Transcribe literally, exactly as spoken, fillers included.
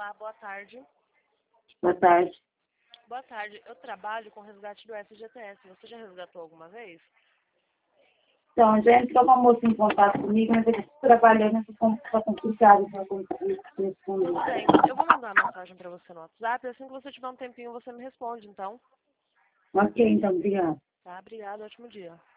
Olá, boa tarde. Boa tarde. Boa tarde. Eu trabalho com resgate do F G T S. Você já resgatou alguma vez? Então, já entrou uma moça em contato comigo, mas eu estou trabalhando, está complicado para conseguir responder. Tudo bem. Eu vou mandar uma mensagem para você no WhatsApp. Assim que você tiver um tempinho, você me responde, então. Ok, então, obrigada. Tá? Obrigada. Ótimo dia.